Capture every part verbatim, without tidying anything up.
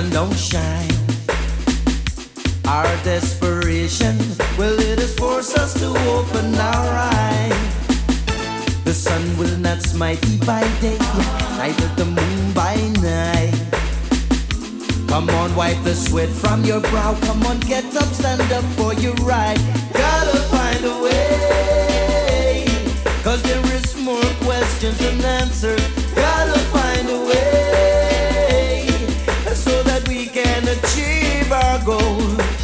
sun don't shine. Our desperation, well, it has forced us to open our eyes. The sun will not smite thee by day, neither the moon by night. Come on, wipe the sweat from your brow. Come on, get up, stand up for your right. Gotta find a way, cause there is more questions than answers. Gotta find a way, so that we can achieve our goal.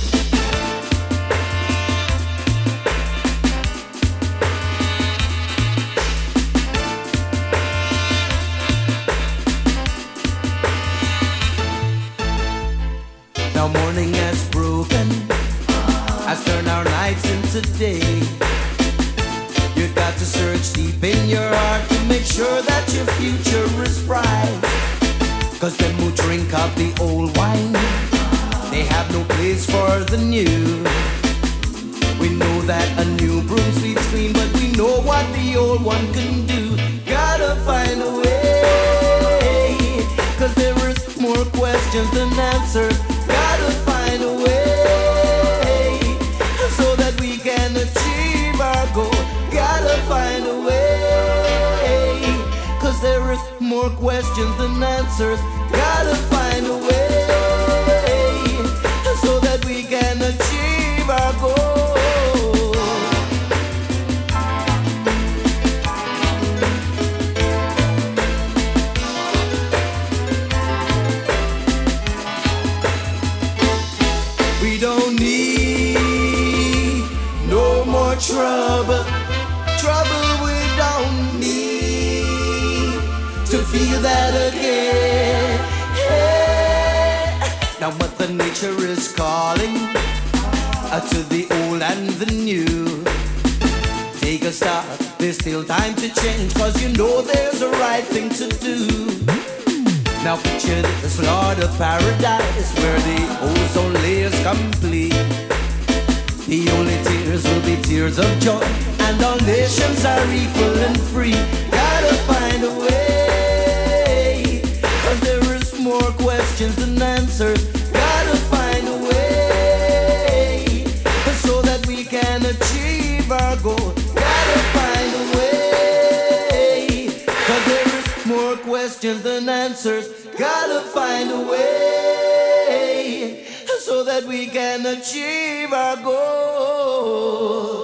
Now morning has broken, has turned our nights into day. You got to search deep in your heart to make sure that your future is bright. Cause them who drink of the old wine, they have no place for the new. We know that a new broom sweeps clean, but we know what the old one can do. Gotta find a way, cause there is more questions than answers. Gotta find a way, so that we can achieve our goal. Gotta find a way, cause there is more questions than answers. Gotta find a way, so that we can achieve our goal. We don't need no more trouble, trouble we don't need to feel that again. Now Mother Nature is calling uh, to the old and the new. Take a stop, there's still time to change, cause you know there's a right thing to do. Now picture this Lord of Paradise, where the ozone layer's complete. The only tears will be tears of joy, and all nations are equal and free. Gotta find a way, cause there is more questions than answers. Gotta find a way, so that we can achieve our goal. Gotta find a way, cause there is more questions than answers. Gotta find a way, so that we can achieve our goal.